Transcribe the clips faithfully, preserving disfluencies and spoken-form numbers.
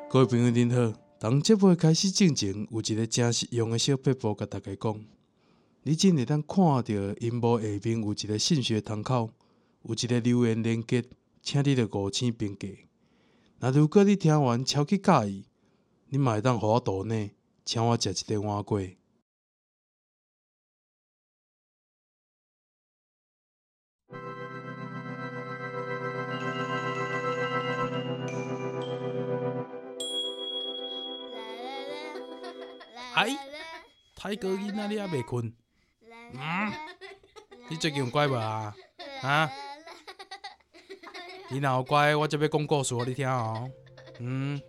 各位朋友您好，当节目开始进前，有一个真实用的小撇步，甲大家讲，你真会当看到荧幕下面有一个信息窗口，有一个留言连结，请你着五星评价。那如果你听完超级介意，你嘛会当互我抖内，请我食一顿碗粿。哎，泰哥囡仔你还袂困？嗯，你最近有乖无啊？啊？你若有乖，我则要讲故事互你听哦。嗯，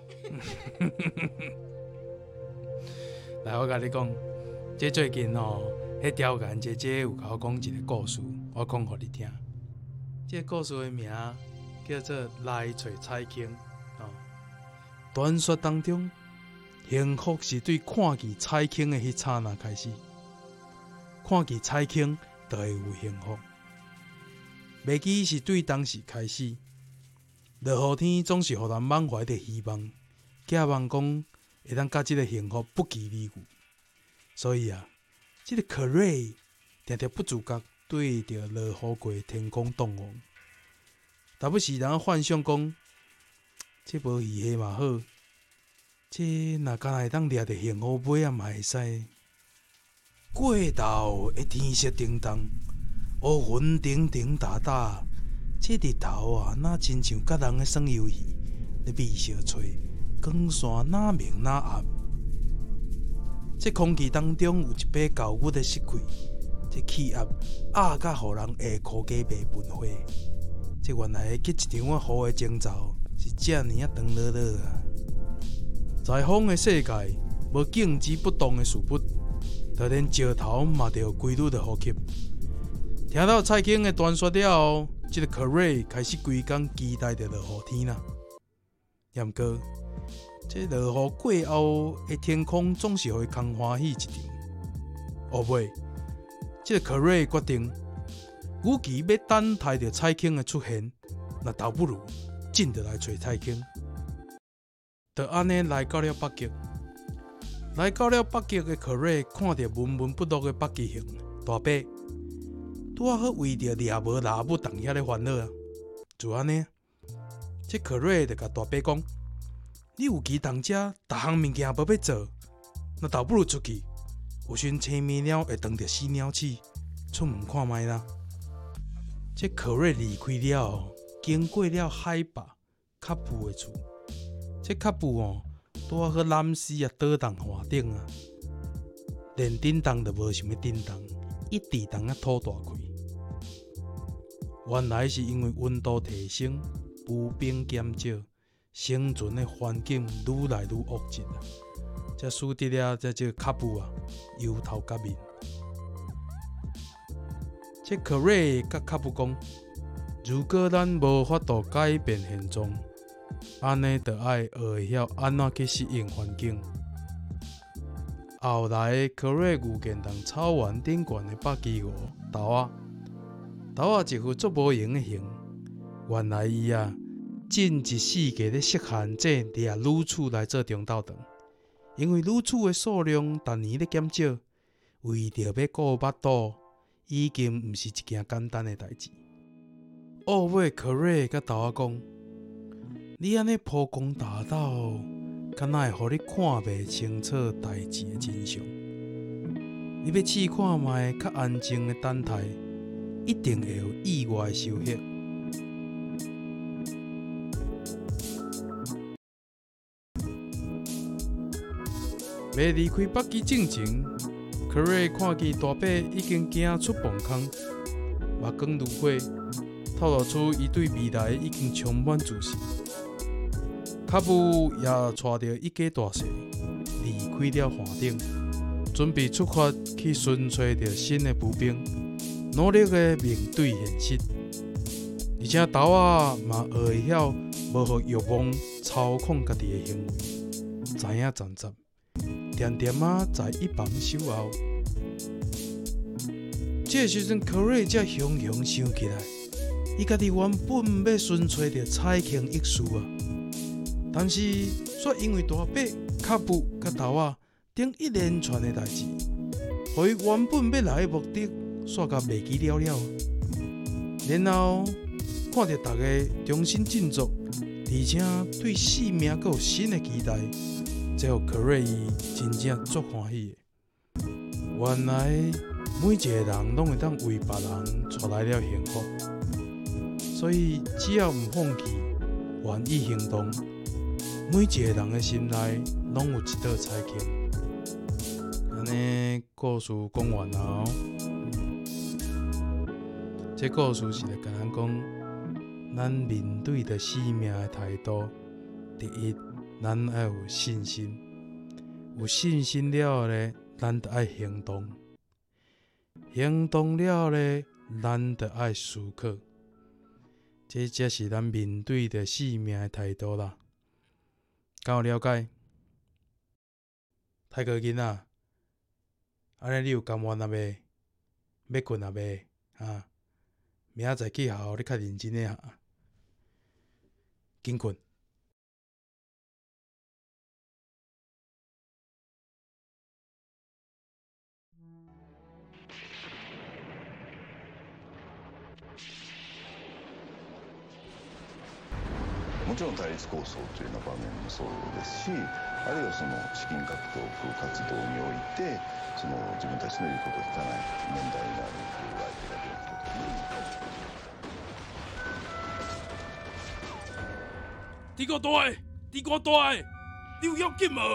来，我甲你讲，这最近哦，迄刁眼姐姐有甲我讲一个故事，我讲互你听。这个故事的名叫做《来找彩青》哦。传说当中，幸福是对看见彩青的迄刹那开始，看见彩青就会有幸福。袂记是对当时开始，落雨天总是互人满怀着希望，寄望讲会当甲即个幸福不期而遇。所以啊，即、这个可瑞常常不自觉对着落雨过的天空动望。但不时人幻想讲，这无鱼虾嘛好，这若敢若会当掠着幸福尾啊嘛会使。过头的天色叮当。乌云顶顶打打，这日头啊，哪亲像甲人的耍游戏，咧微笑吹，光线哪明哪暗。这空气当中有一把高骨的湿气，这气压压甲互人下裤加白喷花。这原来结一场啊雨的征兆是遮尼啊长落落啊。在风的世界，无静止不动的事物，就连石头嘛都有规律的呼吸。听到彩青的传说了后，这个可瑞开始规工期待着落雨天啦。然毋过，这落雨过后的天空总是会空欢喜一场。后尾，这个可瑞决定，与其要等待着彩青的出现，那倒不如真着来找彩青。就安尼来到了北极，来到了北极的可瑞看着闷闷不乐的北极熊大伯。拄啊好为着掠无拉母同遐咧烦恼啊！就安尼，这可瑞就甲大伯讲：“你有期同遮，逐项物件无要做，那倒不如出去，有时青面鸟会当着死鸟鼠，出门看觅啦。”这可瑞离开了后，经过了海拔卡布的厝，这卡布哦，拄啊好男士啊倒动华顶啊，连叮当都无想要叮当。一直当啊吐大气，原来是因为温度提升，浮冰减少，生存的环境愈来愈恶劣啊！才使得了这这卡布啊忧头革面。这可瑞甲卡布讲：如果咱无法度改变现状，安尼就爱学会晓安怎去适应环境。后来，可瑞遇见同草原顶悬的北极鹅豆仔，豆仔一副足无用的形。原来伊啊，尽一世纪咧适限制掠女鼠来做中斗肠，因为女鼠的数量逐年咧减少，为着要顾腹肚，已经毋是一件简单的代志。后尾可瑞甲豆仔讲：你安尼铺光大道。敢若会互你看袂清楚代志的真相？你要试看觅较安静的等待，一定会有意外的收获。要离开北极之前，可瑞看见大伯已经行出棚空，目光如火，透露出伊对未来已经充满自信。卡布也带着一家大细离开了山顶，准备出发去寻找着新的浮冰，努力的面对现实。而且豆仔嘛学会晓无予欲望操控家己的行为，知影站站，点点啊在一旁守候。这时阵，可瑞才雄雄想起来，伊家己原本要寻找着彩青一事啊。但是却因为大伯、卡布、甲头仔等一连串的代志，互伊原本要来的目的煞甲袂记了了。然后看着大家重新振作，而且对生命阁有新的期待，这互克瑞伊真正足欢喜的。原来每一个人拢会当为别人带来了幸福，所以只要毋放弃，愿意行动，每一个人的心内拢有一道彩虹。安尼故事讲完了，这故事是来甲咱讲，咱面对着生命的态度。第一，咱要有信心，有信心了后咧，咱就爱行动，行动了后咧，咱就爱思考。这才是咱面对着生命的态度啦。敢有了解？太哥囡仔，安尼你有甘愿啊未？要困啊未？啊，明仔载去学校你较认真诶学，紧困。 もちろん対立構想というような場面もそうですし、あるいはその資金獲得活動においてその自分たちの言うことを聞かない問題になる相手が出てきたときに。 你个大，你个大，你有要紧无？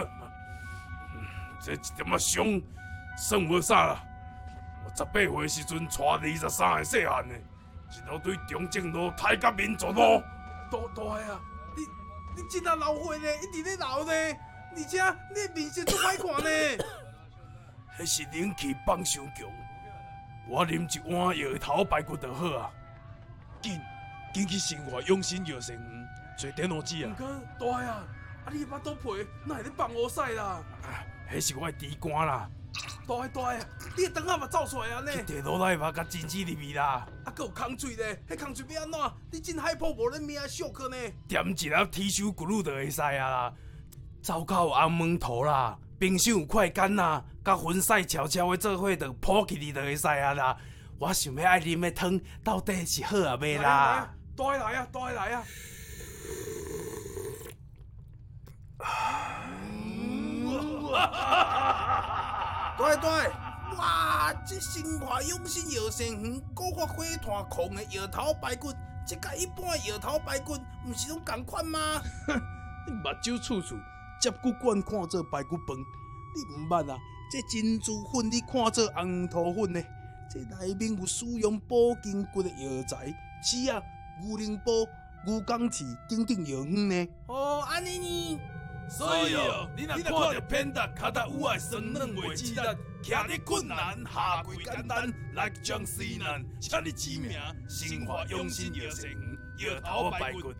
这一点仔伤，算无啥啦。我十八岁时阵带二十三个细汉的，一路对中正路、太甲民族路。 大大啊！你你真啊老岁呢，一直咧老呢，而且你的面色足歹看呢。 迄是冷气放伤强，我啉一碗药头排骨就好啊。紧紧去生活养心药膳园找电脑子啊！ 毋过大啊，啊你巴肚皮哪会咧放乌屎啦？ 啊，迄是我的猪肝啦。 大大啊，你的肠仔嘛走出来啊呢？ 去地落来嘛，甲真子入去啦。 啊，佮有空嘴咧，迄空嘴要安怎？你真害怕无恁命俗去呢？ 点一粒铁手骨乳就会使啊啦。走到有红门头啦，冰箱有快干啦，甲粉屎悄悄的做伙就扑起去就会使啊啦。我想要爱啉的汤到底是好啊袂啦？ 大来啊，大来啊！对对，哇！这生化养生药膳园，古法火炭控的药头排骨，这甲一般的药头排骨，毋是拢同款吗？你目睭处处接骨管看做排骨饭，你毋捌啊？这珍珠粉你看做红土粉呢？这内面有使用保筋骨的药材，刺啊、牛苓煲、牛肝刺等等药方呢。哦，安尼呢？ 所以哦，你若看到偏达脚踏有爱酸软袂自力，徛伫困难下跪简单，来将西难，请你指名生化养生药膳园药头排骨。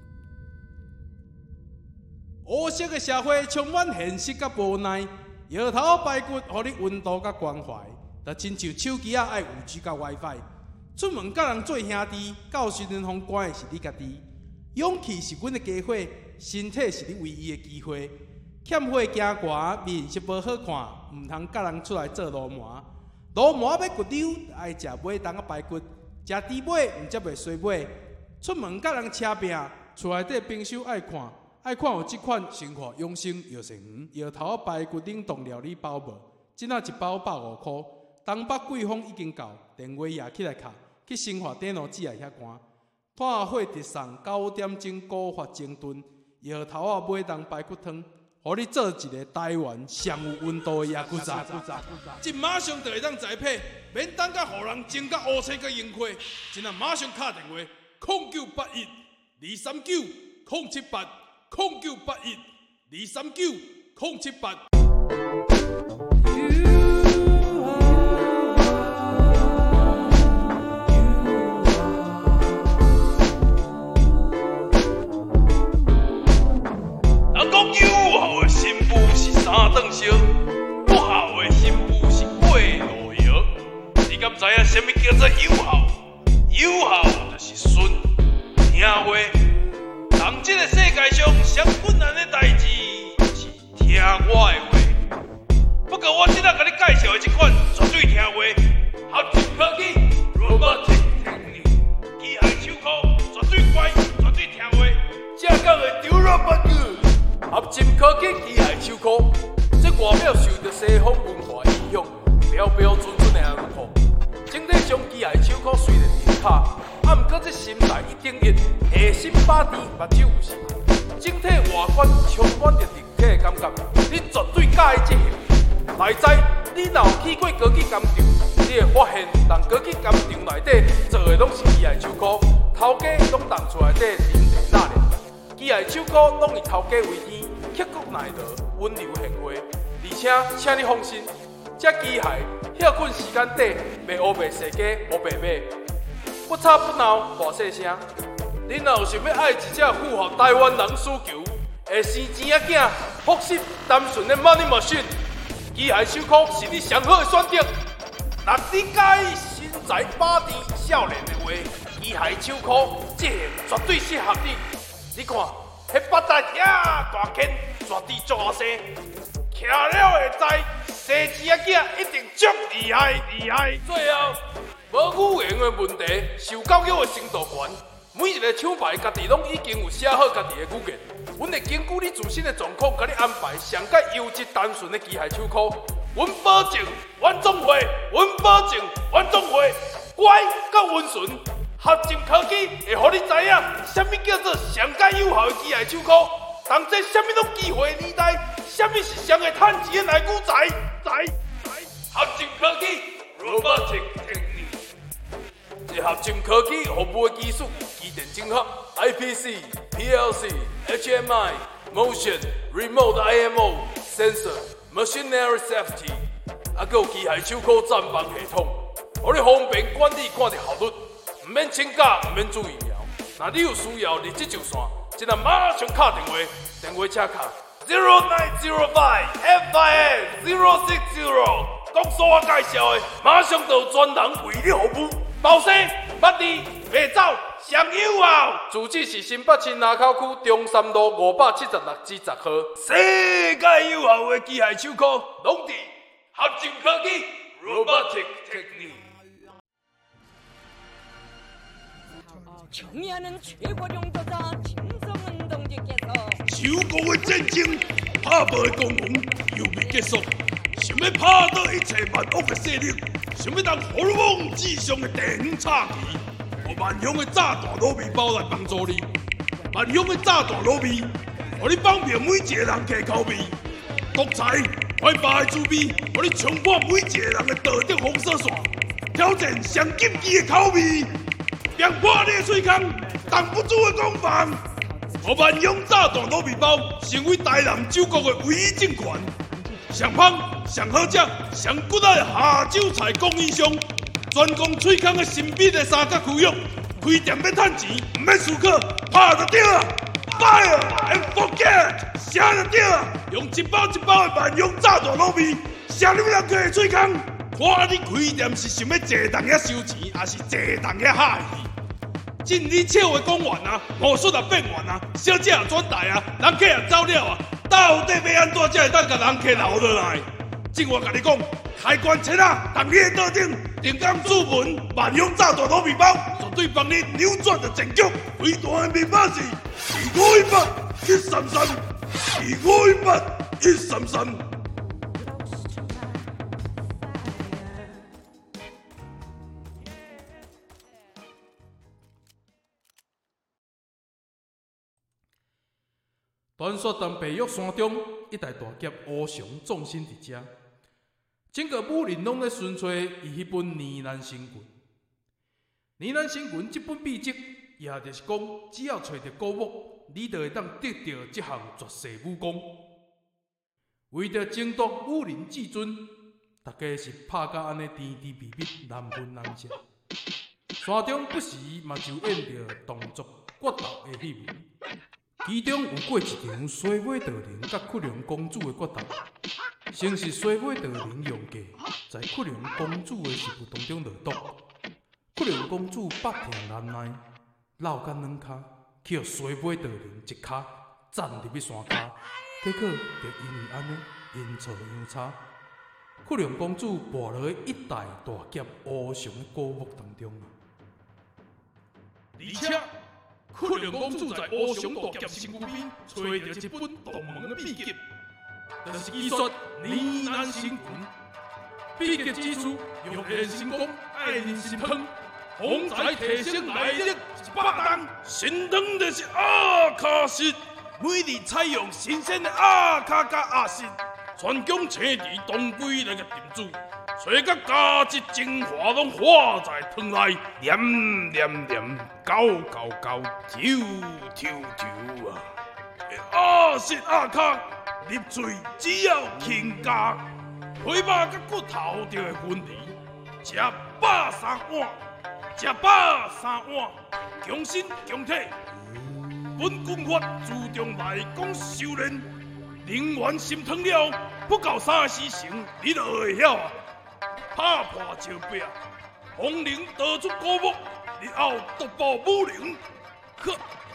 乌色的社会充满现实甲无奈，药头排骨互你温度甲关怀，就亲像手机啊爱有 G 甲 WiFi。出门甲人做兄弟，到时阵风关的是你家己。勇气是阮的家伙，身体是你唯一的机会。欠火惊寒，面色无好看，毋通甲人出来做路麻。路麻要骨溜，爱食马冬啊排骨，食猪马毋则袂衰马。出门甲人车拼，厝内底冰箱爱看，爱看有即款生活养生药膳园药头排骨冷冻料理包无？即仔一包百五箍，东北季风已经到，电话也起来卡，去生活电脑只来遐寒。炭火直送九点钟古法整顿，药头啊马冬排骨汤，互你做一个台湾上有温度的鸭骨茶。即马上就会当栽培，免等甲互人争甲乌青甲烟火，真啊马上敲电话：零九八一二三九零七八零九八一二三九零七八。三顿烧，不好的新妇是过路摇。你敢知影什么叫做有效？有效就是顺听话。当这个世界上上困难的代志。 绍的这款绝对听话、合进科技 Robotic Technique 机械手铐，绝对乖，绝对听话。正港的 Durabug 合进科技机械手铐，这外表受到西方文化影响，标标准准的安护。整体上机械手铐虽然挺卡，啊，毋过这心内一定一，下心把甜，目睭有神。整体外观充满着立体的感觉，你绝对喜欢这个。内在你若有去过高级工厂，你会发现，人高级工厂内底做的拢是机械手铐，头家拢动出来底零地纳链。机械手铐拢以头家为天，刻骨耐劳，温柔贤惠。而且，请你放心，这机械歇困时间短，袂乌白世家，无白买。不吵不闹，大细声。你若有想要爱一只符合台湾人需求，会生钱仔囝，复习单纯的 money machine， 机械手铐是你上好的选择。若你介意身材把甜少年的话，机械手铐这绝对适合你。你看，迄腹带挺大圈，绝对足好生，徛了会知，生钱仔囝一定足厉害厉害。最后，无语言的问题，受教育的程度悬。每一个厂牌家己拢已经有写好家己的语言，阮会根据你自身的状况，甲你安排上介优质单纯的机械手铐。阮保证，阮总会，阮保证，阮总会乖甲温顺。合进科技会互你知影，啥物叫做上介有效的机械手铐。同这啥物拢机会年代，啥物是上会趁钱的内股仔仔。合进科技 Robotic Technique， 这合进科技服务的技术。机电整合 I P C、P L C、H M I、Motion、Remote I M O、Sensor、Machinery Safety， 还佫有机械手铐站房系统，互你方便管理看着效率，毋免请假，毋免注意苗。若你有需要，立即就线，即刻马上敲电话，电话请卡 zero nine zero five F I N zero six zero， 讲所我介绍的，马上就有专人为你服务，包生、捌你、袂走。上友啊！住址是新北市南口区中山路五百七十六至十号。世界有效的机械手铐，拢伫合进科技 Robotic Technique。 청년은 최고 용도자 김성은 동지께서 지우고의 전쟁, 파벌의 공공 유비 계속. 想要拍倒一切万恶的势力，想要当火龙之上的电叉旗。我万乡的炸弹卤味包来帮助你，万乡的炸弹卤味，互你放平每一个人客口味，独裁快霸的滋味，互你冲破每一个人的道德封锁线，挑战上禁忌的口味，让破你的喙空，挡不住的攻防。我万乡炸弹卤味包成为台南酒国的唯一政权，上香、上好食、上骨仔的下酒菜供应商。专攻喙空的神秘的三角区域，开店要趁钱，唔免思考，拍就对啊 ！Fire and forget， 写就对啊！用一包一包的万用炸弹卤味，写你人客的喙空。看你开店是想要坐动遐收钱，还是坐动遐哈气？真理笑话讲完啊，魔术也变完啊，小姐也转台啊，人客也走了啊，到底要安怎才会当甲人客留落来？正我甲你讲，开关切啊，同你的桌顶。定岗注文，万用炸弹卤味包，绝对帮你扭转的战局。最大的密码是二五一八一三三，二五一八一三三。传说当北岳山中一代大劫乌熊葬身伫遮。整个武林拢在寻找伊迄本《呢喃神棍》。《呢喃神棍》这本秘籍，也就是讲，只要找到古物，你就会当得到这项绝世武功。为着争夺武林至尊，大家是拍甲安尼甜甜蜜蜜，难分难舍。山中不时嘛就演着动作决斗的戏文，其中有过一场水尾道人甲屈良公主的决斗。先是水尾道人用计，在屈良公主的食物当中落毒，屈良公主百痛难耐，落干两骹，去互水尾道人一骹站入去山骹，结果就因为安尼阴错阳差， 克隆公主跋落一代大劫乌熊的古墓当中啊。 而且，克隆公主在乌熊大劫身躯边找到一本动门的秘籍，就是伊说呢喃神拳。秘籍指出，用炼神功爱人心汤，风采提升内力一百担，神汤就是阿卡西。每日采用新鲜的阿卡甲阿信，全江青池当归来个炖煮，找甲加质精华拢化在汤内，黏黏黏，高高高，跳跳跳啊！阿信阿卡入嘴只要轻加，皮肉甲骨头就会分离，食饱三碗，食饱三碗，强身强体。本功法注重内功修炼，灵元心汤了，不到三四成，你就会晓啊！拍破石壁，风铃倒出古木，日后独步武林。呵，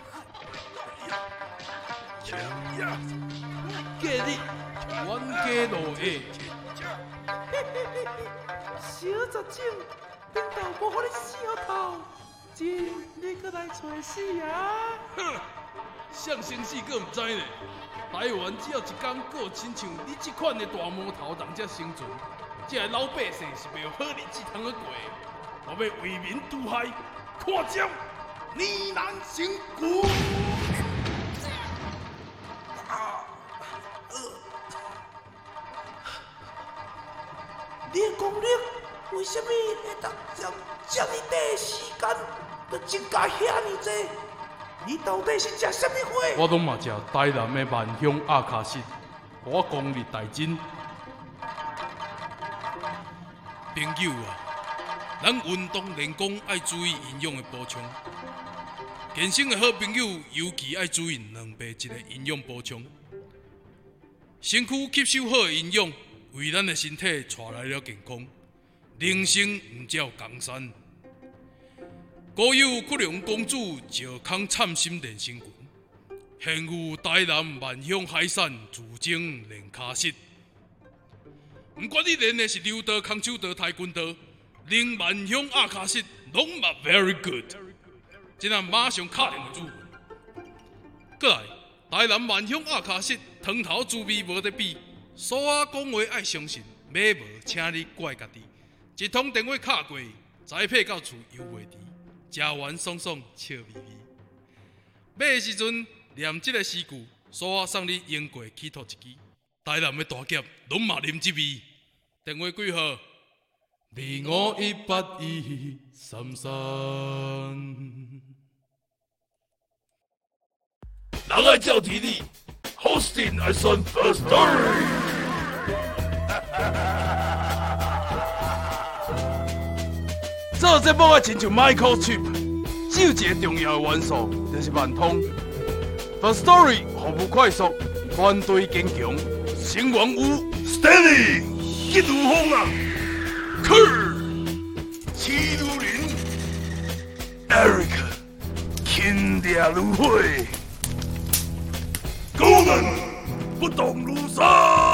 呀， 今日冤家路下， 小杂种，顶头无互你小头，今你搁来找死啊！ 哼，相生死佫毋知呢。台湾只要一天过亲像你这款的大魔头人才生存，这个老百姓是袂有好日子通去过。我要为民除害，看招呢喃神拳！ 你的功力为什么会当将这么短的时间就增加遐尼济？你到底是食什么货？ 我拢嘛食台南的万香阿卡西，我功力大增。 朋友啊，咱运动练功爱注意营养的补充。健身的好朋友尤其爱注意两倍一个营养补充，身躯吸收好的营养，为咱的身体带来了健康。人生唔只有江山。古有克隆公主石康灿心练身拳，现有台南万香海产自精练卡式。不管你练的是柔道、空手道、跆拳道，练万香阿卡式，拢嘛 very good。今仔马上敲电话主。过来，台南万香阿卡式，汤头滋味无得比。所有讲话爱相信，买无请你怪家己。一通电话敲过，栽配到厝犹袂迟。食完爽爽笑眯眯，买的时阵念这个诗句，所有送你英过起头一支。台南的大劫，拢嘛啉这味。电话几号？ 二五一八一三三。 人爱照题理 ，Hosting 爱算 First Story。做节目啊，亲像 microchip， 只有一个重要的元素，就是万通。The Story 服务快速，团队坚强，成员有 Stanley 一如风啊 ，Kurt 气如林 ，Eric 轻烈如火 ，Golden 不动如山。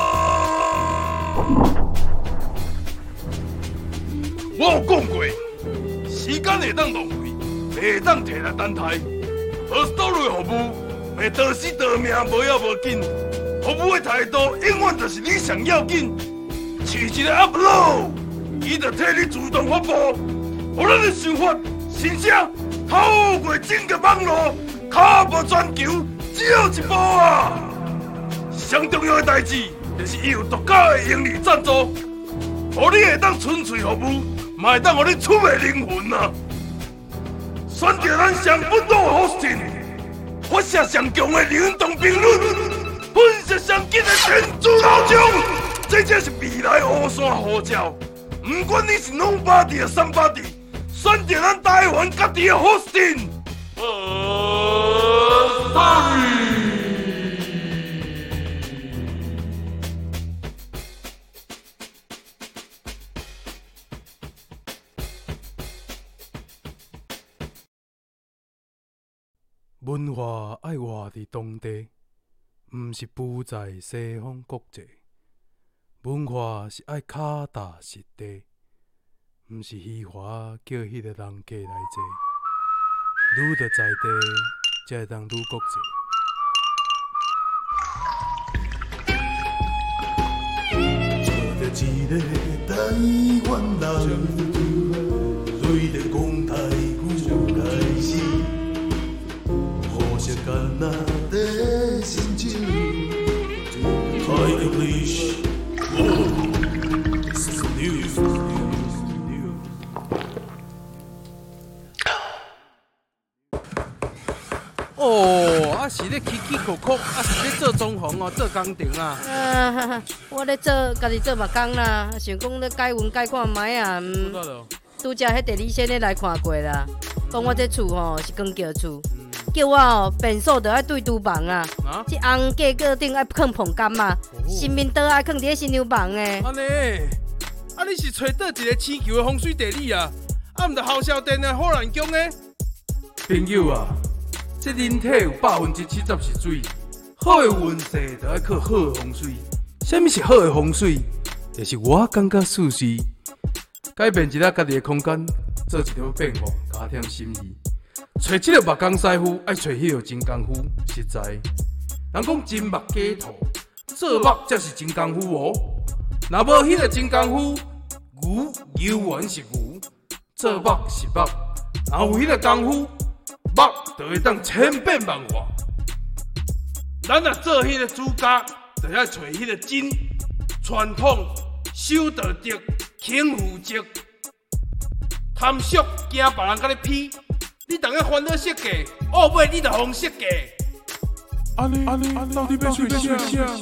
我有讲过。时间会当浪费，袂当摕来等待。而 story 服务，袂得死得命，无要无紧。服务的态度永远就是你上要紧。试一个 upload， 伊就替你自动发布。互咱的想法、声声透过整个网络，卡步全球，只有一步啊！上重要的代志，就是伊有独家的盈利赞助，互你会当纯粹服务。嘛会当互你出卖灵魂啊！选择咱上本土 hosting， 发射上强的流动评论，分析上紧的天主老将，这才是未来乌山呼召。不管你是 nobody 啊 somebody， 选择咱台湾家己的 hosting。呃，sorry。 文化爱活伫当地，毋是浮在西方国际。 文化是爱脚踏实地，毋是虚华叫迄个人过来坐。愈着在地，才会当愈国际。 做着一个台湾人，对着讲台语开始，互相干那在心情。Try English, whoa, this is new. 哦，啊是咧起起哭哭，啊是咧做装潢哦，做工程啊。 啊，我咧做家己做目工啦，想讲咧改运改看卖啊。嗯，拄则迄第二线咧来看过啦，讲我这厝吼是光桥厝，叫我吼便所着爱对厨房啊，即红架个顶爱放碰柑啊，新面桌爱放伫咧新娘房诶。 安尼，啊你是找倒一个星球的风水地理啊？啊毋着后销店的好难讲诶。朋友啊！这人体有百分之七十是水，好的运势就要靠好的风水。什么是好的风水？就是我感觉舒适，改变一下家己的空间，做一条变化，加添心意。找这个目工师傅，爱找迄个真功夫，实在。人讲真目假兔，做目才是真功夫哦。若无迄个真功夫，牛牛原是牛，做目是目，若有迄个功夫。目就会当千变万化，咱若做迄个主家，就要找迄个真传统、守道德、轻负责、贪俗，惊别人甲你批，你当个烦恼设计，后尾你就互设计。 安尼安尼，到底要找啥？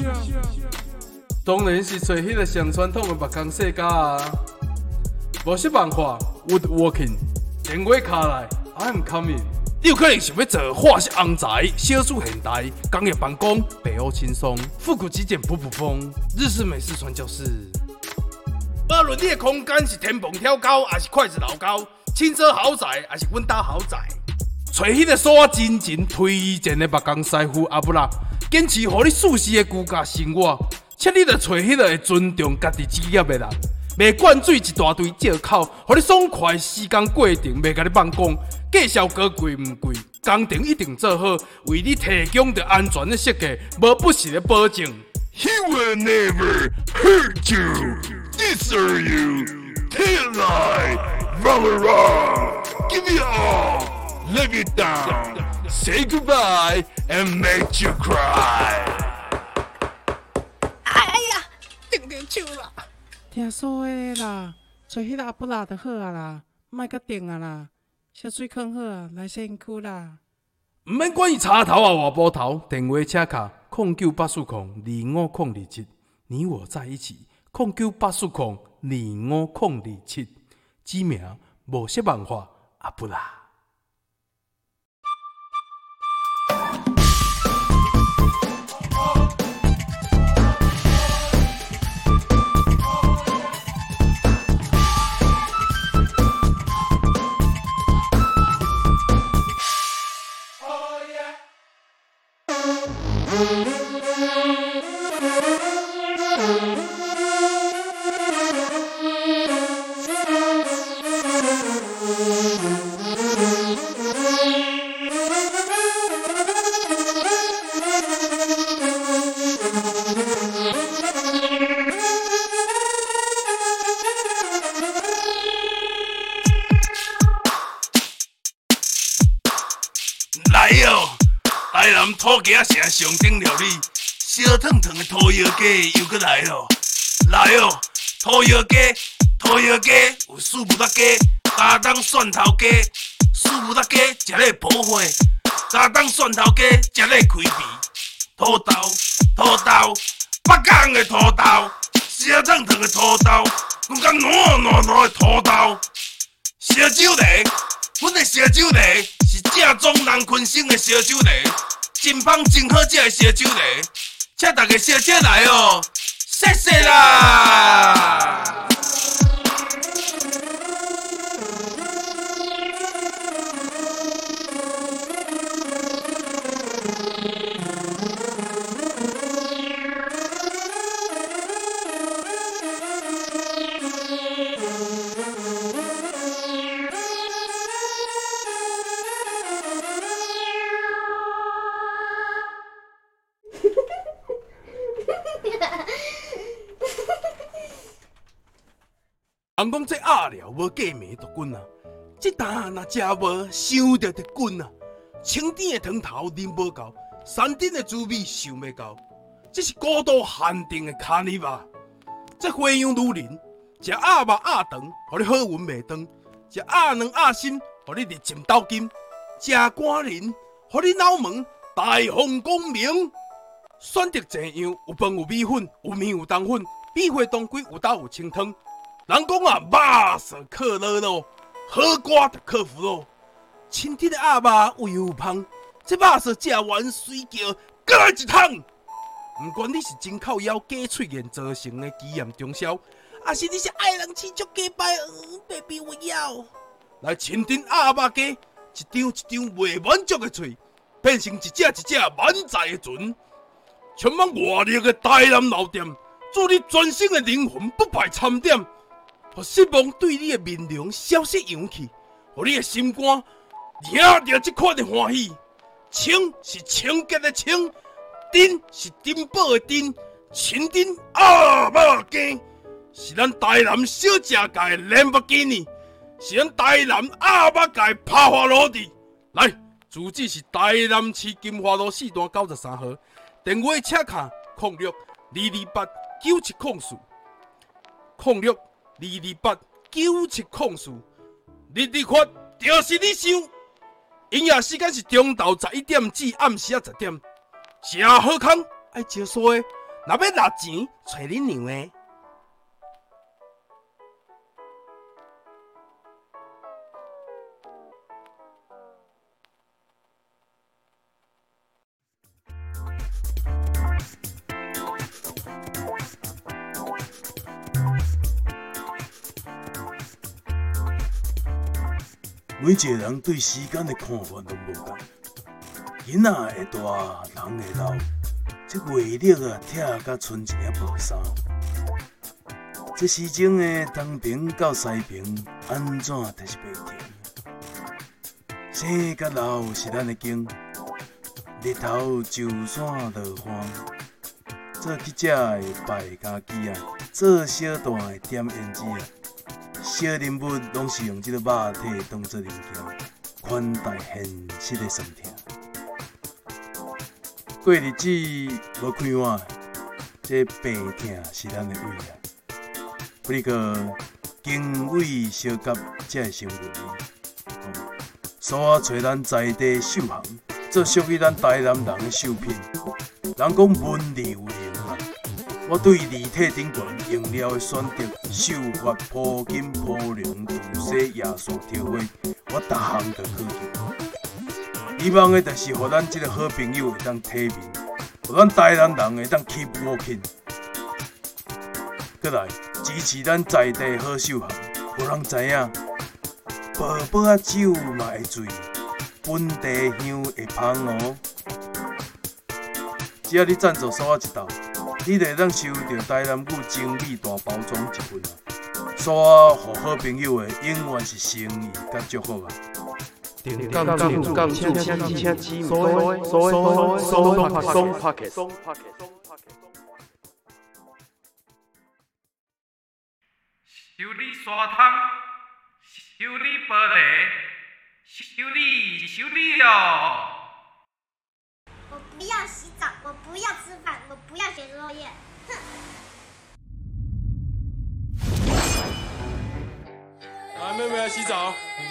当然是找迄个上传统的目工世家啊！无啥办法 ，Woodworking， 电话卡来 ，I'm coming。你有可能想要做化学昂宅、小数现代、工业办公、北欧轻松、复古极简普普风、日式美式传教士。无论你的空间是天棚挑高，还是筷子老高，轻奢豪宅，还是稳当豪宅，找迄个所真正推荐的目工师傅阿布拉，坚持互你舒适的居家生活，且你着找迄个会尊重家己职业的人。袂灌水一大堆借口，互你爽快时间过程，袂甲你放讲，价效高贵毋贵，工程一定做好，为你提供着安全的设计，无不实的保证。 He will never hurt you, disturb you, tell lie, run around, give you all, let you down, say goodbye and make you cry. 哎呀，顶着手啦！ 听说的啦，找迄个阿布拉就好啊啦，莫甲定啊啦，小水放好啊，来身躯啦。 毋免管伊插头啊，外波头，电话车卡零九八四零二五零二七，你我在一起，零九八四零二五零二七，指名无色文化阿布拉。 来哦，台南土鸡仔城上顶料理，烧烫烫的土窑鸡又搁来咯。来哦，土窑鸡，土窑鸡有四不搭鸡、加当蒜头鸡，四不搭鸡食咧补血，加当蒜头鸡食咧开皮。土豆，土豆，北港的土豆，烧烫烫的土豆，更加软软软的土豆。烧酒梨，阮的烧酒梨是正宗人群生的烧酒梨，真芳真好食的烧酒梨，请大家小姐来哦，谢谢啦。 人讲这鸭寮无过暝就滚啊，这担若食无，想着就滚啊。青甜的汤头啉无够，山顶的滋味受袂到，这是高度限定的卡尼吧。这花样女人，食鸭肉鸭肠，互你好运袂断；食鸭卵鸭心，互你日进斗金；食肝仁，互你脑门大放光明。选择怎样？有饭有米粉，有面有冬粉，米花当归有豆有清汤。人讲啊，肉色克乐咯，好瓜就克服咯。清甜的鸭肉味有香，这肉色食完水叫，再来一桶。不管你是真靠腰假喙炎造成的肌炎中消，还是你是爱人吃足假摆，嗯，baby 我要来清甜鸭肉鸡，一张一张未满足的嘴，变成一只一只满载的船。充满活力的台南老店，祝你全新的灵魂不败参点，让失望对你的面容消失扬起，让你的心肝领着这款的欢喜。清是清洁的清，珍是珍宝的珍，清珍鸭肉羹是咱台南小食界的兰博基尼，是咱台南鸭肉界的帕华罗蒂。来，主旨是台南市金华路四段九十三号。电话车卡零六二二八九七零四，零六二二八九七零四，日日发就是你想。营业时间是中昼十一点至暗时啊十点，食好康爱招数的，若要拿钱找恁娘的。 每一个人对时间的看法拢无同，囡仔会大，人会老，这月历啊拆甲剩一领薄衫。这时钟的东平到西平，安怎就是袂停？生甲老是咱的经，日头就线落花，做记者的败家己啊，做小段的点胭脂啊。小人物拢是用这个肉体当作零件，款待现实的酸痛。过日子无看碗，这病痛是咱的胃啊。不过经纬相夹才会成文明。所以找咱在地繡行，这属于咱台南人的繡品。人讲文理有灵啊。我对字体顶悬用料的选择、手法、铺金、铺梁、涂色、叶线、条绘，我逐项都考究。希望的就是互咱这个好朋友会当体面，互咱台南人会当 keep working。再来支持咱在地好繡行，互人知影，薄薄仔酒嘛会醉，本地香会芳哦。只要你赞助刷我一道。你就会当收到台南古精美大包装一份啊！刷互好朋友的永远是诚意甲祝福啊！ 杠杠杠杠千千千千千，所谓所谓所谓所谓松帕克松帕克松帕克。 修理沙桶，修理玻璃，修理修理哦。 我不要洗澡，我不要吃饭，我不要写作业。哼！ 来，妹妹来洗澡。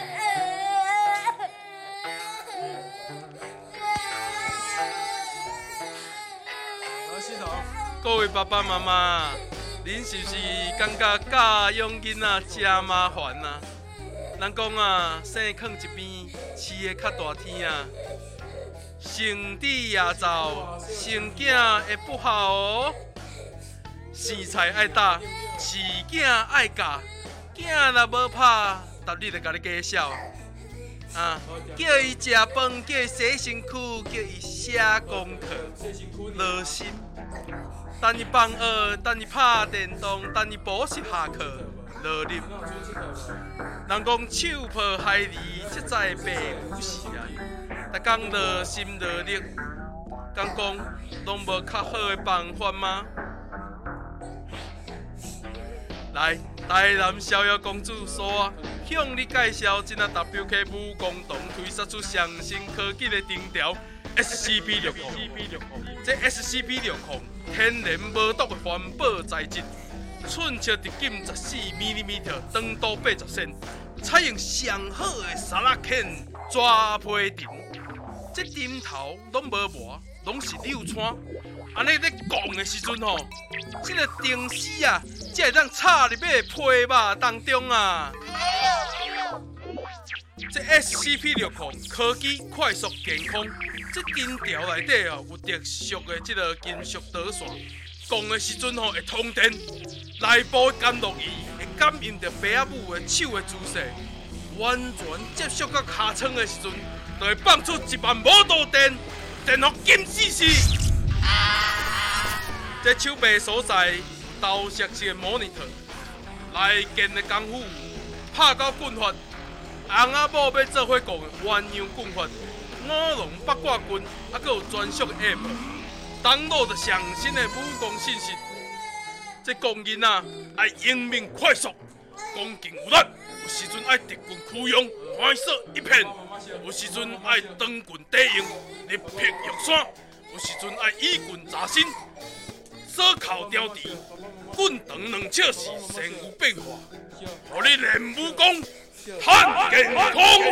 来洗澡。各位爸爸妈妈，恁是不是感觉教养囡仔真麻烦啊？人讲啊，生囥一边，饲的较大天啊。生子也走，生囝会不好哦。生菜爱打，饲囝爱教，囝若无拍，逐日就甲你假笑。啊，叫伊食饭，叫伊洗身躯，叫伊写功课，热心。等伊放学，等伊拍电动，等伊补习下课，落力。人讲手抱孩儿，这才爸有时啊。逐工热心热力，敢讲拢无较好的办法吗？ 来，台南逍遥公主所向你介绍真啊 W K 武工堂推出出上新科技的藤条 S C P 六控。这 S C P 六控天然无毒的环保材质，寸尺直径十四 米米，长度八十线，采用上好的沙拉钳抓皮藤。这针头拢无磨，拢是扭穿。安尼咧讲的时阵吼，这个藤丝啊，才会当插入去皮肉当中啊。这 S C P 六控科技快速健康，这针条内底哦有特殊的这个金属导线，讲的时阵吼会通电，内部的感录仪会感应着爸母的手的姿势，完全接触到尻川的时阵，就会放出一万摩度电，电互金死死。这手臂所在投射式的 monitor， 内建的功夫拍到棍法。翁仔某要做伙讲的鸳鸯棍法、五龙八卦棍，还佫有专属的 app， 登录着上新的武功信息。这讲人啊，爱英明快速，恭敬有力，有时阵爱直棍驱用，快速一片；有时阵爱长棍抵用，力劈玉山；有时阵爱以棍砸身，锁扣雕蹄，棍长两尺是身有变化，互你练武功。探健康，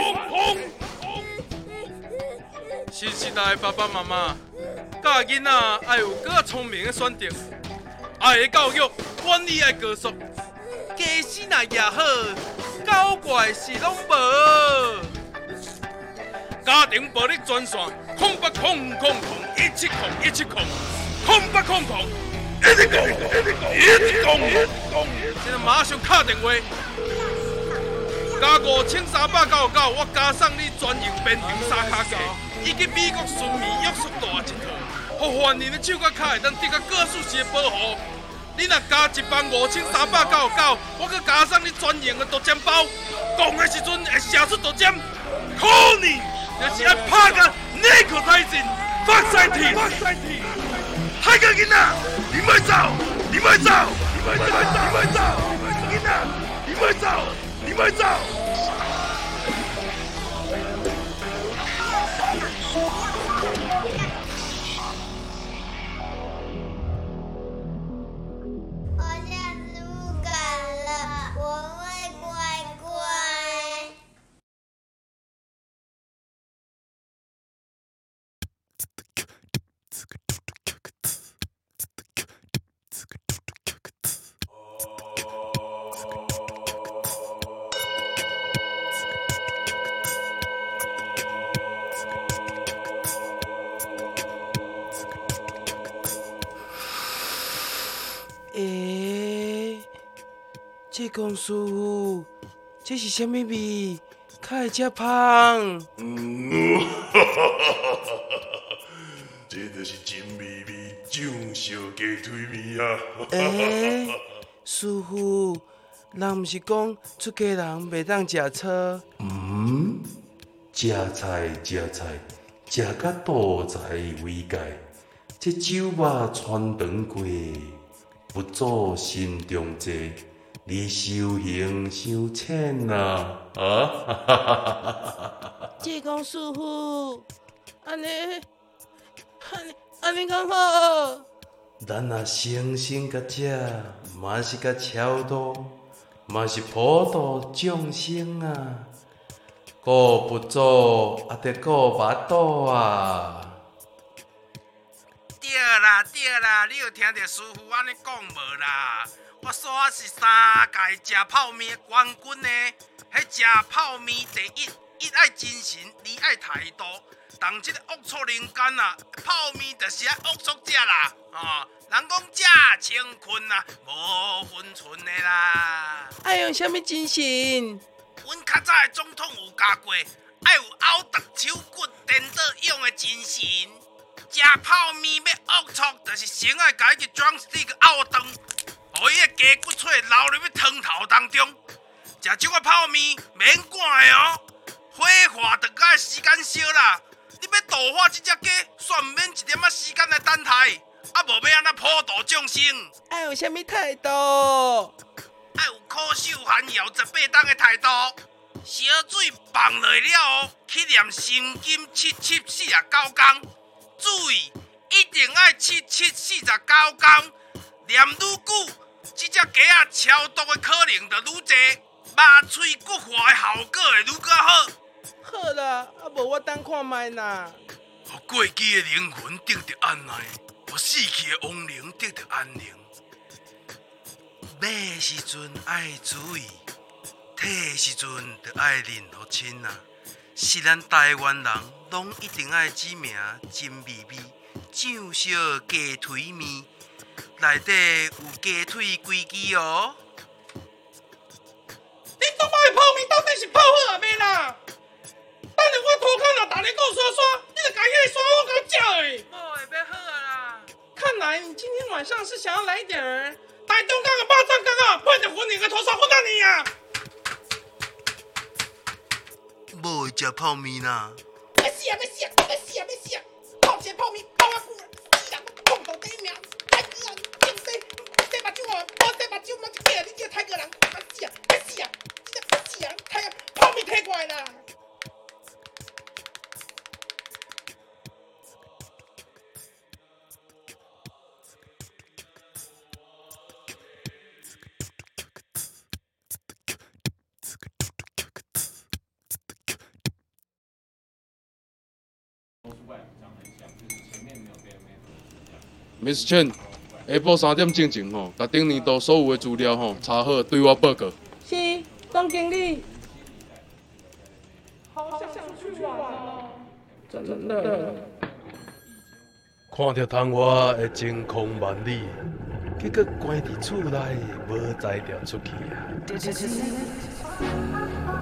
新时代的爸爸妈妈，教囡仔爱有更聪明的选择，爱的教育管理爱高速，家私若也好，搞怪是拢无。家庭暴力专线：空八空空空一七空一七空，空八空空一直空一直空，现在马上打电话。加五千三百九十九，我加送你专用便条三卡架，以及美国纯棉约束大一套，互犯人的手甲脚会当得到个数式的保护。你若加一万五千三百九十九，我佮加送你专用的毒针包，讲的时阵会射出毒针。可能就是爱拍个内裤太紧，发晒体，海个囡仔，你莫走，你莫走，你莫走，你莫走，囡仔，你莫走。你们走！ 我下次不敢了，我会乖乖。 诶、欸，这公师傅，这是什么味？较会遮香？ 嗯，哈哈哈哈哈！这就是真美味酱烧鸡腿面啊！ 诶、欸，师傅，人毋是讲出家人袂当食草？ 嗯，食菜食菜，食甲肚财为界，这酒肉传长过。不做心中罪，你修行伤浅啊！啊！哈哈哈哈济公师傅，安尼，安尼，安尼讲好。 咱若诚心甲食，嘛是甲超度，嘛是普度众生啊！顾不做，也得顾巴肚啊！ 对啦对啦，你有听到师傅安尼讲无啦？我说我是三届食泡面的冠军呢，迄食泡面第一，一爱精神，二爱态度。当即个龌龊人间啊，泡面就是爱龌龊食啦，哦，人讲食清困啊，无分寸的啦。 爱用什么精神？ 阮较早的总统有教过，爱有拗凸手骨颠倒用的精神。食泡面要龌龊，就是先爱家己 drumstick 拗断，互伊的鸡骨髓流入去汤头当中。食这款泡面免赶的哦，火化就该时间烧啦。你要度化这只鸡，算免一点仔时间来等待，啊无要安那普度众生。 爱有啥物态度？ 要有苦守寒窑十八冬的态度。烧水放落了后，去念心经七七四十九天。注意，一定要七七四十九天。念愈久，这只鸡仔消毒的可能就愈济，肉脆骨滑的效果会愈较好。 好啦，啊无我等看卖啦。 互过去的灵魂得到安宁，互死去的亡灵得到安宁。买的时阵爱注意，摕的时阵就爱认互亲啊！是咱台湾人，拢一定爱指名真味味，酱烧鸡腿面，内底有鸡腿规支哦。 你做卖的泡面到底是泡好啊未啦？等下我涂骹若打你够刷刷，你就把迄个刷我给叫诶。 好诶，要好啊啦！ 看来你今天晚上是想要来点儿台中港的巴掌港啊，配着混你个头刷混到你呀！ 无会食泡面啦。 要死啊！要死啊！要死啊！要死啊！泡一个泡面泡啊久了，死人共同第一名。太个人，真西，洗目睭啊！我洗目睭，我这个你这个太个人，要死啊！要死啊！要死啊！太个泡面摕过来啦！ Miss Chen， 下晡三点之前吼，把顶年度所有的资料吼查好，对我报告。 是，总经理。好想去玩哦！真的。 看着窗外的晴空万里，结果关伫厝内，无才调出去啊。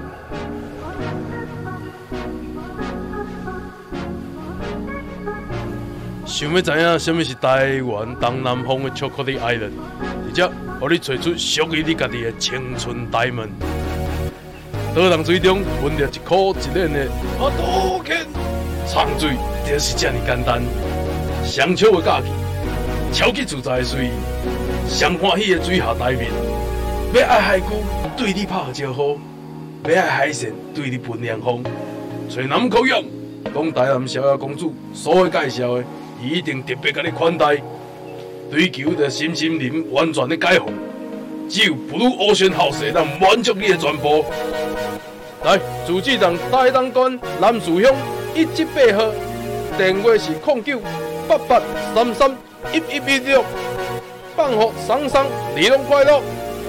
想要知影什么是台湾东南方的 Chocolate Island， 而且互你找出属于你家己的青春大门。倒浪水中分着一苦一冷的阿杜肯，创水就是这么简单。上笑的假期，超级自在的睡意，上欢喜的水下台面。要爱海龟对你拍招呼，要爱海鲜对你喷凉风。找南口样，讲台南逍遥公主所有介绍的。伊一定特别甲你款待，追求着身心灵完全的解放。只有 Blue Ocean House 会当满足你的全部。来，自治站大东关南树乡一七八号，电话是零九八八三三一一一六。放学桑桑，你拢快乐。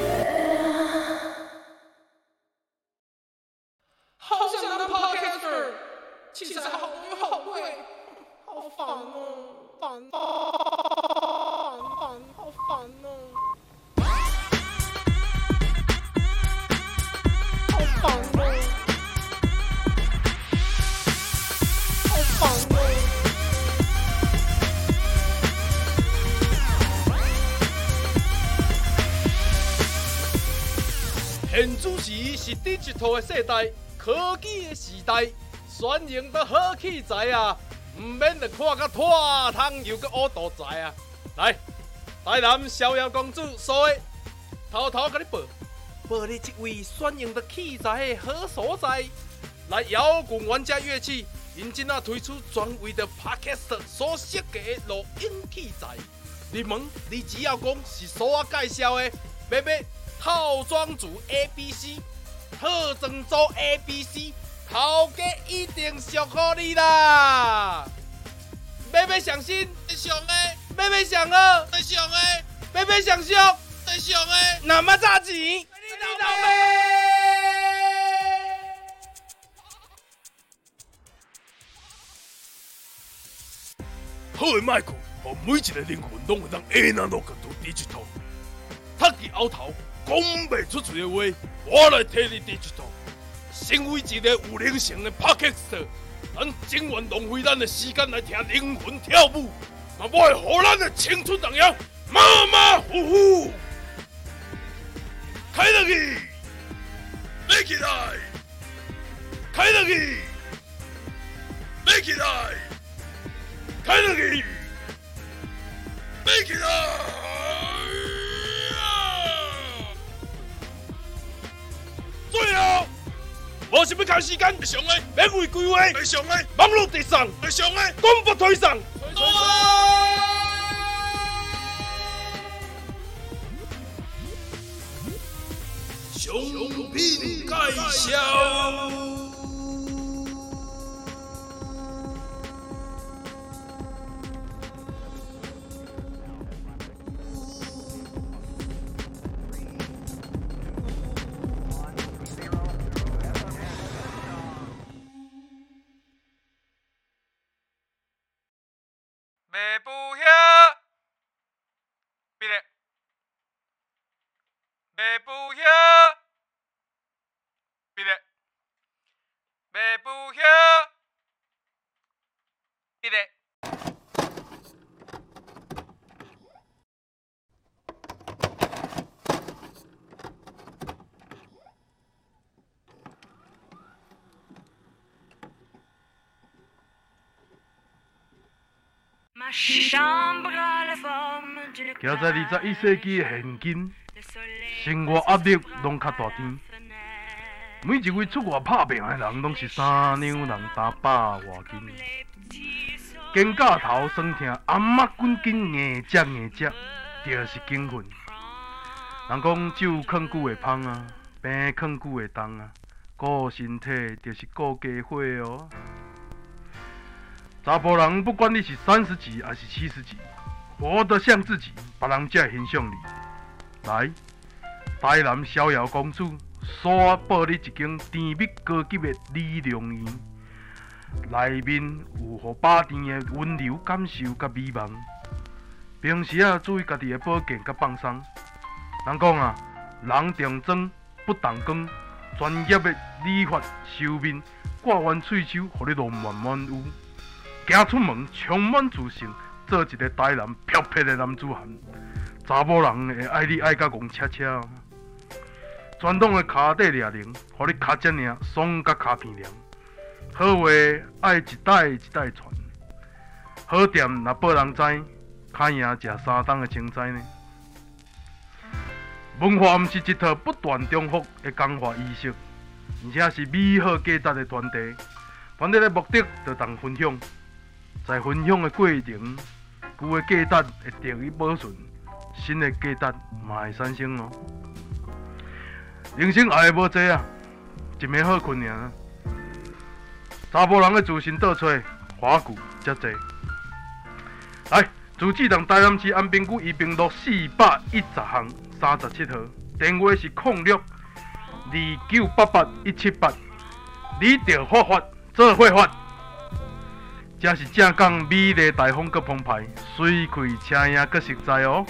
好想当 podcaster， 器材好贵好贵，好烦哦。烦烦烦，好烦哦！好烦哦！好烦哦！ 现主时是 digital 的世代，科技的时代，选用的好器材啊！唔免着看甲拖汤又搁乌肚仔啊！来，台南逍遥公主所的偷偷甲你报，报你一位选用的器材的好所在。来，摇滚玩家乐器，因真啊推出专为的 Podcast 所设计的录音器材。你问，你只要讲是所我介绍的，要买套装组 A B C， 特装组 A B C。头家一定祝福你啦！要要上新最上的，要要上好最上的，要要上俗最上的，那么早钱？你老妹！好的麦克，让每一个灵魂拢会当下那落去读 digital。读伫后头讲袂出嘴的话，我来替你 digital。成为一个有灵性的 Podcast， 咱情愿浪费咱的时间来听灵魂跳舞，嘛不会互咱的青春荡漾马马虎虎。开落去，飞起来！开落去，飞起来！开落去，飞起来！ 无什么赶时间， 上诶， 免费规划， 上诶， 网络直送， 上诶， 广播推送。 商品介绍。 卖不晓，别个卖不晓，别个卖不晓，别个。 徛在二十一世纪的现今，生活压力拢较大甜。每一位出外拍拼的人，拢是三两人打百外斤。肩胛头酸痛，暗目滚紧，硬接硬接，就是兴奋。人讲酒囥久会芳啊，病囥久会重啊，顾身体就是顾家伙哦。查甫人不管你是三十几还是七十几，活得像自己，别人才会欣赏你。来，台南逍遥公主刷报你一间甜蜜高级的理容院，内面有互百甜的温柔感受甲美梦。平时啊，注意家己的保健甲放松。人讲啊，人重妆不重光，专业的理发修面，挂完喙鬚，互你容满满有。行出门充满自信，做一个台南漂泊的男子汉。查某人会爱你爱甲戆车车。传统的骹底掠铃，互你骹只领爽甲骹片凉。好话爱一代一代传，好店若报人知，较赢食三冬的青菜呢。文化毋是一套不断重复的讲话仪式，而且是美好价值的传递。传递的目的就当分享。在分享的过程，旧的价值会得以保存，新的价值嘛会产生哦。人生爱的无济啊，一暝好困尔。查甫人的自信倒出，花具才济。来，自治党台南市安平区宜平路四百一十巷三十七号，电话是零六二九八八一七八，你着发发做会发。这是正港美丽大方阁澎湃，水开车赢阁实在哦。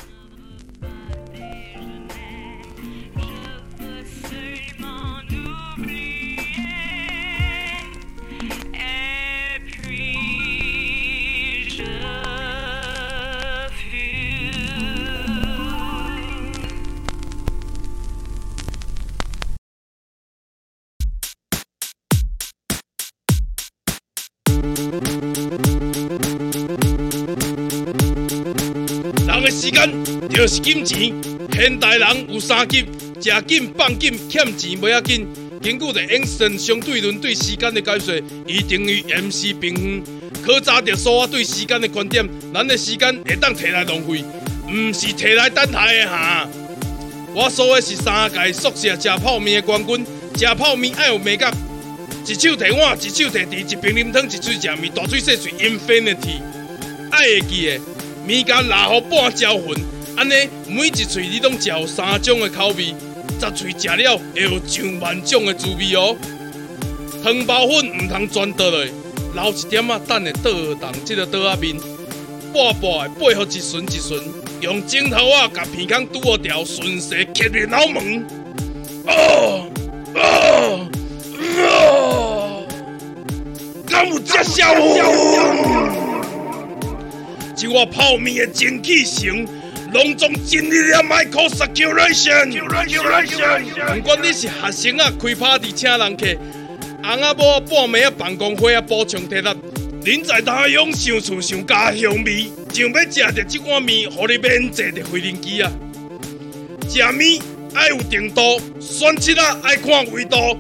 人的时间就是金钱，现代人有三急：食紧、放紧、欠钱袂要紧。根据着永盛相对论对时间的解说，伊等于 M C 平衡，考察着所有对时间的观点。咱的时间会当摕来浪费，毋是摕来等待的哈。我说的是三届宿舍食泡面的冠军，食泡面爱有美感。一手提碗，一手提箸，一边啉汤，一嘴食面，大嘴细嘴 Infinity。爱会记的，面甲拉互半焦混，安尼每一喙你拢食有三种的口味，十喙食了会有上万种的滋味哦。汤包粉毋通全倒落，留一点仔等下倒动即个倒仔面，半半的配合一顺一顺，用指头仔甲片孔拄好调，顺势吸入脑门。哦哦哦！敢有这效果？一碗泡面的蒸汽绳，隆重进入了 Michael Circulation。不管你是学生啊，开 party 请人客，翁仔某半暝啊放光火啊补充体力，恁在台中上厝上家乡味，就要食着这碗面，互你免坐着飞行机啊！食面爱有程度，选择啊爱看味道，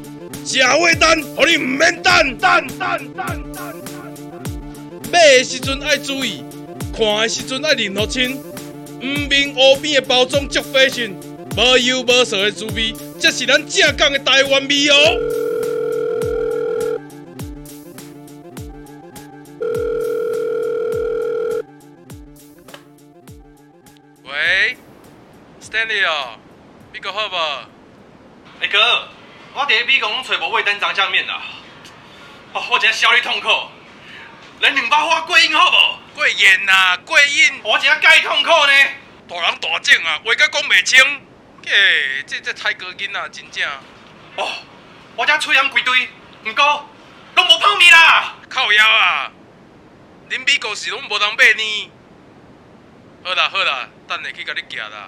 食话等，互你毋免等。等等等等。买的时阵爱注意，看的时阵爱认好清。毋明乌边的包装足fashion。无油无色的滋味，这是咱正港的台湾味哦。 喂 ，Stanley 哦，你个好无？ 哎、欸、哥，我伫美国拢找无味登炸酱面啦，哦，我真消你痛苦，来两包花桂英好无？ 桂圆呐，桂英， 我真介痛苦呢。 大人大种啊，话甲讲袂清。诶，这这泰国囡仔真正， 哦，我遮喙炎规堆，毋过拢无泡面啦。 靠腰啊！恁美国是拢无人买呢。好啦好啦，等下去甲你寄啦。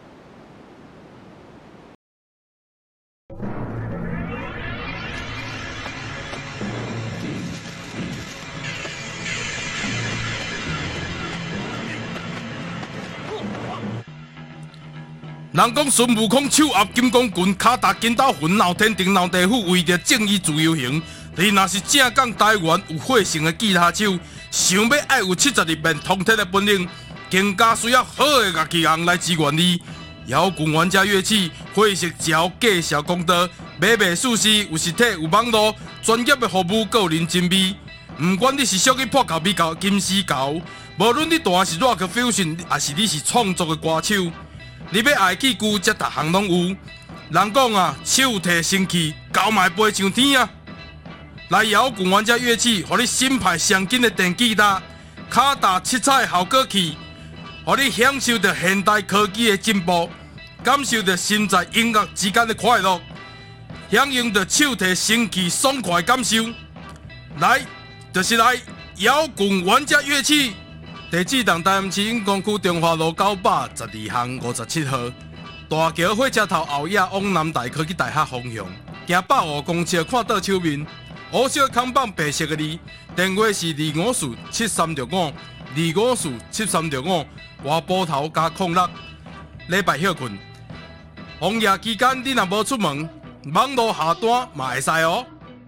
人讲孙悟空手握金刚棍，脚踏筋斗云，闹天庭闹地府，为着正义自由行。你若是正港台湾有血性的吉他手，想要爱有七十二面通铁的本领，更加需要好的乐器行来支援你。摇滚玩家乐器，会识交介绍功德，买卖舒适，有实体有网络，专业的服务，个人真美。毋管你是属于破旧美旧、金丝旧，无论你弹的是 rock fusion， 还是你是创作的歌手。你要爱器具，则逐项拢有。人讲啊，手提神器，交卖飞上天啊！来摇滚玩家乐器，互你新派上紧的电吉他，卡达七彩效果器，互你享受着现代科技的进步，感受着心在音乐之间的快乐，享用着手提神器爽快感受。来，就是来摇滚玩家乐器。地址：台南市永光区中华路九百十二巷五十七号，大桥火车头后野往南大科技大学方向，行百货公司看倒手面，乌色看板白色的字，电话是二五四七三六五二五四七三六五，外埔头加空六，礼拜休困。防疫期间你若无出门，网络下单嘛会使哦。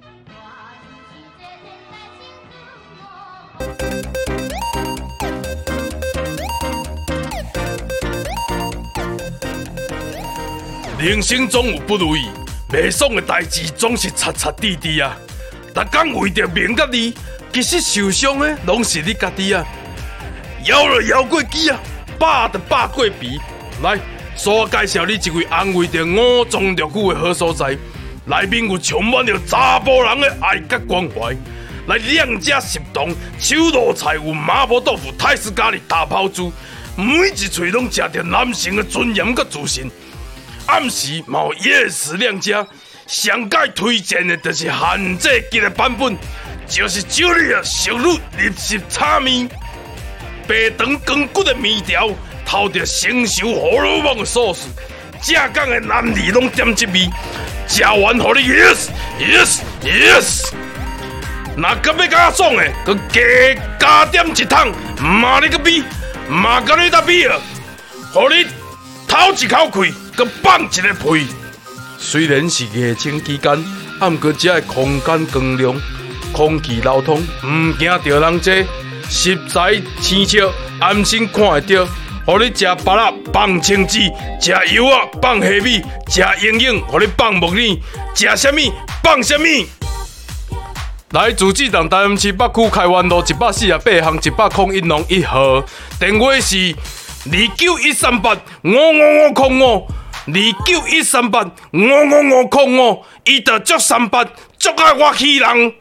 人生总有不如意，袂爽的代志总是擦擦滴滴啊！逐天为着名甲利，其实受伤的拢是你家己啊！摇了摇过机啊，拔就拔过皮。来，我介绍你一位安慰着五脏六腑的好所在，内面有充满着查甫人的爱甲关怀。来两者食堂，手路菜有麻婆豆腐、泰式咖喱、大泡猪，每一喙拢食着男性的尊严甲自信。暗时嘛有夜市两家，上界推荐的就是限制级的版本，就是少你啊熟女入食炒面，白肠光骨的面条，透着成熟胡萝卜的sauce，正港的男儿拢点这味，食完互你 yes yes yes。若搁要较爽的，搁加加点一桶马里个米，玛格丽达比尔，互你头一口气。佮放一个屁，虽然是疫情期间，暗过遮个空间光亮，空气流通，唔惊着人济，食材青笑，安心看会到。互你食芭乐放青籽，食油啊放虾米，食营养，互你放木耳，食啥物放啥物。来自治党台南市北区开元路一百四十八巷一百零一弄一号，电话是二九一三八五五五空五。二九一三八五五五空五，伊着足三八，足爱我气人。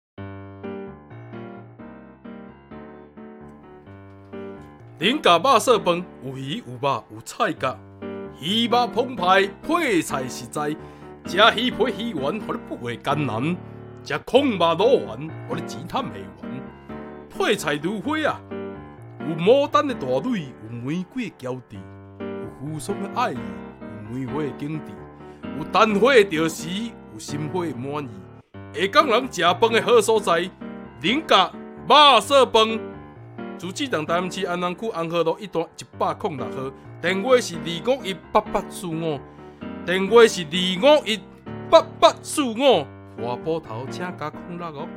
林家肉色饭有鱼有肉有菜甲，鱼肉澎湃，配菜实在。食鱼配鱼丸，互你不会艰难；食空肉卤丸，互你钱赚袂完。配菜如花啊，有牡丹的大蕊，有玫瑰的娇滴，有扶桑的爱意。梅花的景致，有丹花的调时，有心花的满意。下港人食饭的好所在，林家肉色饭。自治党台南市安南区安和路一段一百零六号，电话是二五一八八四五，电话是二五一八八四五，花波头请加空六哦。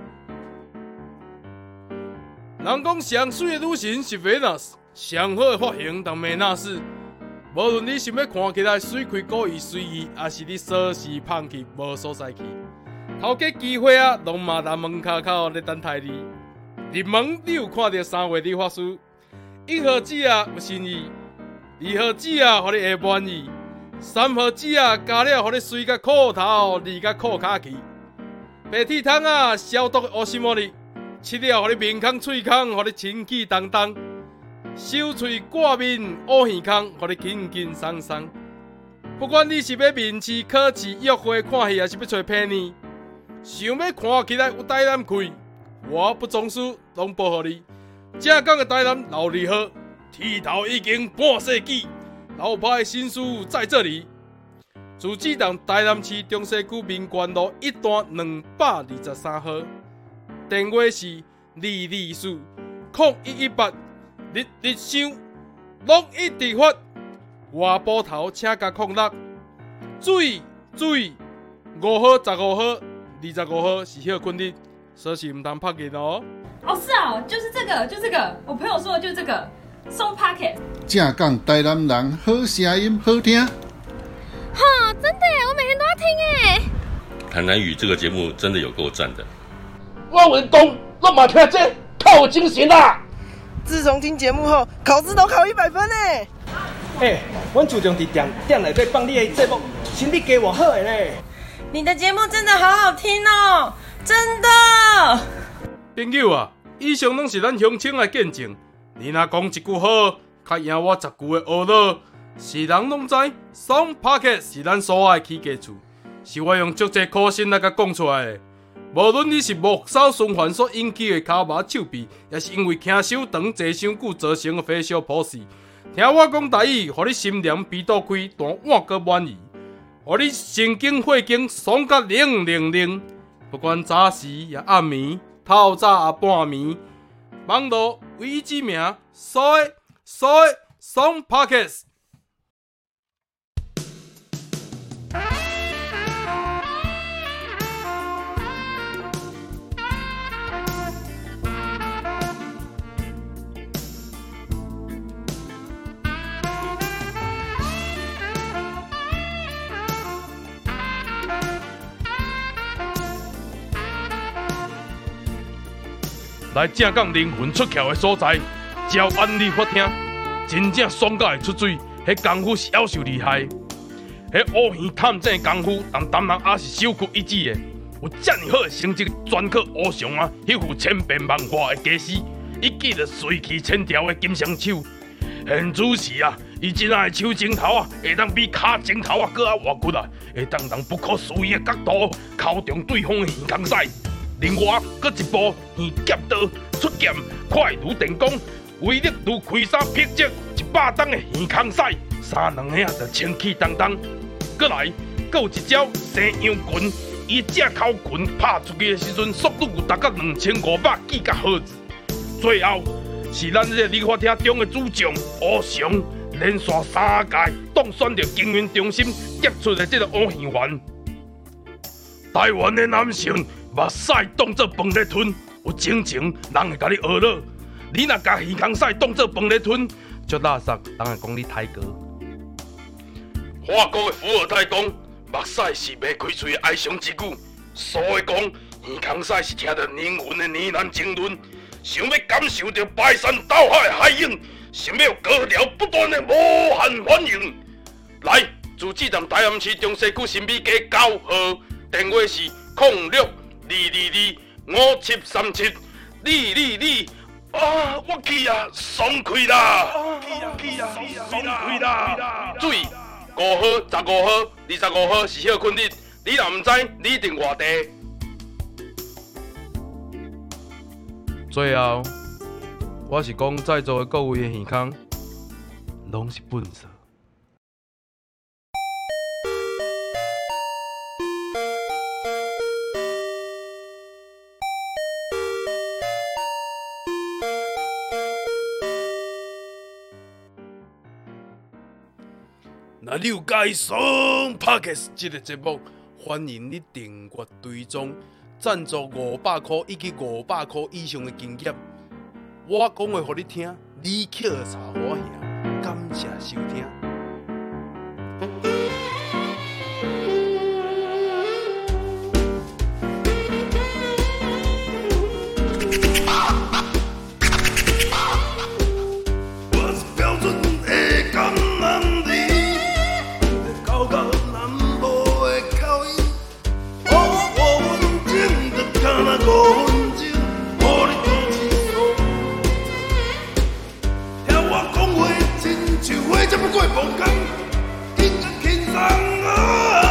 人讲上水的女神是 Venus， 上好的发型当美纳斯。无论你想要看起来水开故意随意，还是你琐事放弃无所在去，头家机会啊，拢嘛在门口口咧等待你。入门你有看到三位理发师，一号子啊有心意，二号子啊互你会满意，三号子啊加了互你水甲裤头，二甲裤骹去。白铁桶啊消毒乌西莫哩，七了互你面孔喙孔，互你清气当当。手喙挂面乌耳孔，互你轻轻松松。不管你是要面试、考试、约会、看戏，还是要找骗你，想要看起来有台南气，我不装输，拢保护你。正港的台南老字号，剃头已经半世纪，老牌的新师傅在这里。自治党台南市中西区民权路一段两百二十三号，电话是二二四零一一八。日日想，拢一直发。外埔头请加空六，注意注意，五号、十五号、二十五号是休困日，所以唔通拍人哦。 哦，是啊，就是这个，就这个，我朋友说的就是这个，送 packet。 正港台南人好声音好听。 哈，真的耶，我每天都要听哎。 台南语这个节目真的有够赞的。 我文讲，我嘛听这，透精神啦。 自从听节目后，考试都考一百分呢。 哎、欸，我注重伫店店内底放你的节目，身体给我好的呢。 你的节目真的好好听哦，真的。 朋友啊，以上拢是咱乡亲的见证。你若讲一句好，较赢我十句的恶佬。是人拢知，Song Pocket 是咱所爱起家厝，是我用足济苦心来甲讲出来的。无论你是木扫循环所引起的骹麻手臂，也是因为牵手长坐伤久造成的发烧不适，听我讲台语，互你心凉鼻肚开，但碗阁满意，互你神经血经爽甲灵灵灵。不管早时也暗暝，透早也半暝，网络唯一之名，所以所以 Song Pocket。来正港灵魂出窍的所在，招安理法庭，真正爽到会出水，迄功夫是夭寿厉害。迄乌鱼探证功夫，但当人也是首屈一指的。有遮尔好的成绩，专靠乌上啊，迄副千变万化的家私，一记就随气千条的金双手。现主时啊，伊即仔的手指头啊，会当比骹指头啊搁较活骨啊，会当用不可思议的角度敲中对方的耳孔屎。另外，搁一部耳夹刀出剑，快如电光，威力如开山劈石，一百吨的耳孔屎，三两下就清气当当。搁来，搁有一招西洋拳，伊只口拳拍出去的时阵，速度有达到两千五百几甲赫兹。最后是咱这个理发厅中的主将乌翔，连续三届当选着经营中心杰出的这个乌鱼丸。台湾的男性。目屎当作饭咧吞，有情情人会甲你学了。你若甲耳孔屎当作饭咧吞，足垃圾，人会讲你太哥。法国的伏尔泰讲，目屎是未开喙的哀伤之语，所以讲耳孔屎是听着灵魂的呢喃经纶。想要感受着排山倒海的海涌，想要高潮不断的无限欢迎。来，自治站台南市中西区新美街九号，电话是零六。二二二五七三七，你你你啊！我去啊，爽快啦！去啊，爽快啦！注意，五号、十五号、二十五号是休困日，你若唔知，你一定外地。最后，我是讲在座的各位的耳孔，拢是笨色。若你有介意《Song Pocket》这个节目， 欢迎你订阅追踪，赞助五百块以及五百块以上的金额。我讲话互你听，你捡茶花兄，感谢收听。 我是标准的港人儿，高高南部的口音，哦，五分钟就干那五分钟，互你多轻松。听我讲话，亲像火这么过无工，紧就轻松啊！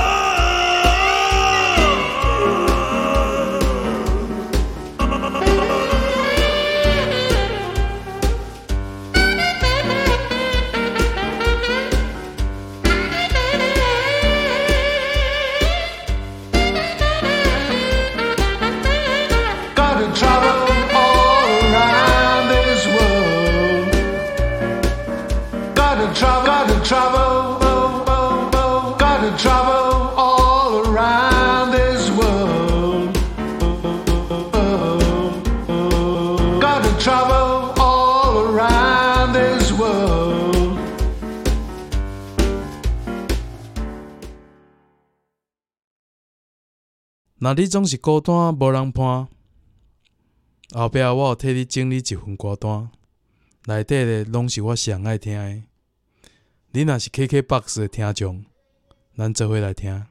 Travel, oh, oh, oh, gotta travel all around this world. Gotta travel all around this world. 若你总是孤单无人伴，后壁我有替你整理一份歌单，内底的拢是我上爱听的。你若是 K K B O X 的听众，咱做伙来听。